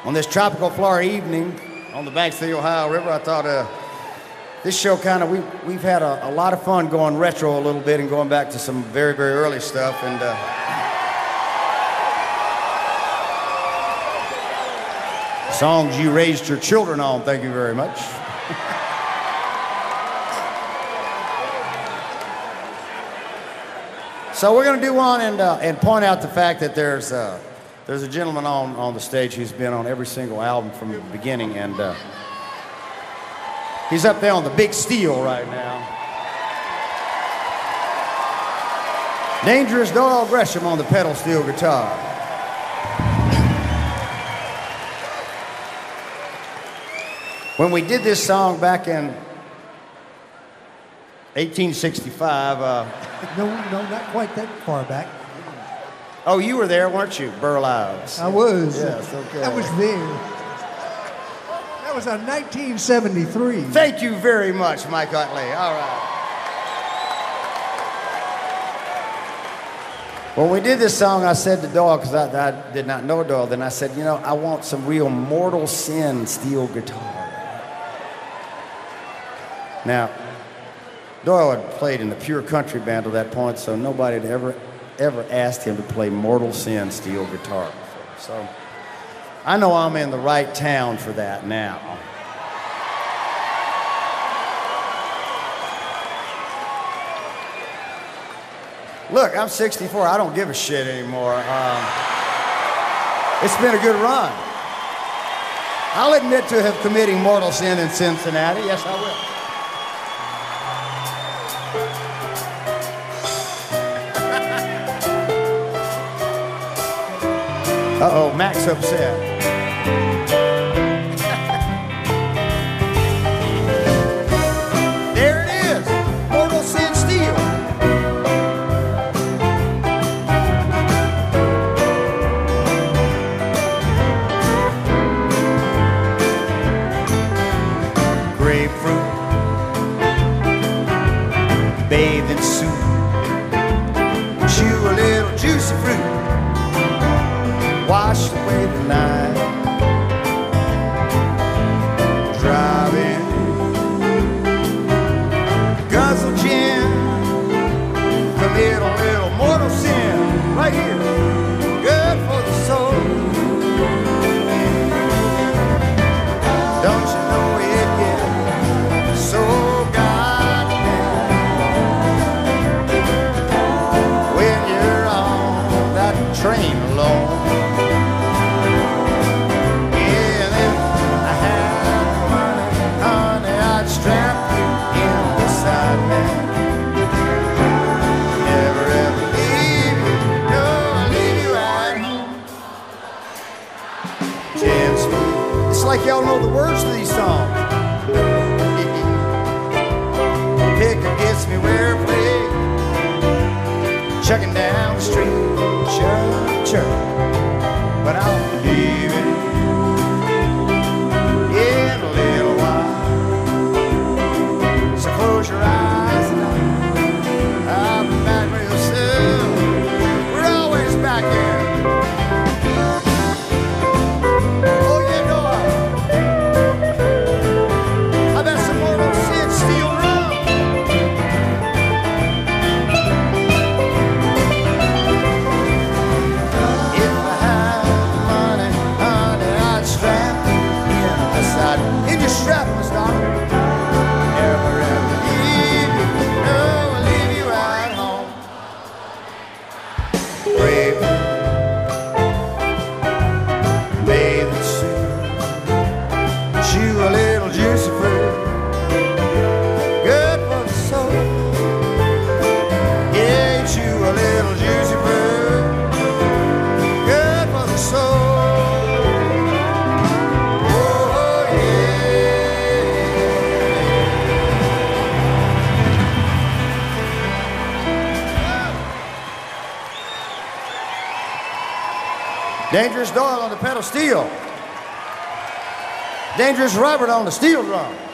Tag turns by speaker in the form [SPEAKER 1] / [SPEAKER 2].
[SPEAKER 1] On this tropical Florida evening on the banks of the Ohio River, I thought this show we've had a lot of fun going retro a little bit and going back to some very, very early stuff. And songs you raised your children on, thank you very much. So we're going to do one and point out the fact that there's a gentleman on the stage who's been on every single album from the beginning, and he's up there on the big steel right now. Dangerous Doyle Gresham on the pedal steel guitar. When we did this song back in 1865,
[SPEAKER 2] No, not quite that far back.
[SPEAKER 1] Oh, you were there, weren't you, Burl Ives?
[SPEAKER 2] I was.
[SPEAKER 1] Yes, okay.
[SPEAKER 2] I was there. That was on 1973.
[SPEAKER 1] Thank you very much, Mike Utley. All right. When we did this song, I said to Doyle, because I did not know Doyle, then I said, you know, I want some real Mortal Sin steel guitar. Now, Doyle had played in the Pure Country Band at that point, so nobody had ever asked him to play Mortal Sin steel guitar before. So I know I'm in the right town for that now. Look, I'm 64. I don't give a shit anymore. It's been a good run. I'll admit to have committing mortal sin in Cincinnati. Yes, I will. Uh-oh, Mac's upset. There it is, Mortal Sin Steel. Grapefruit, bathing suit, chew a little juicy fruit. Wash away the night, driving, guzzle gin, commit a little mortal sin, right here, good for the soul. Don't you know it gets so goddamn when you're on that train alone. It's like y'all know the words to these songs. Picker gets me where I play, chucking down the street, chug, chug, but I'll leave it in a little while. So close your eyes and I'll be back real soon. We're always back here. Dangerous Doyle on the pedal steel. Dangerous Robert on the steel drum.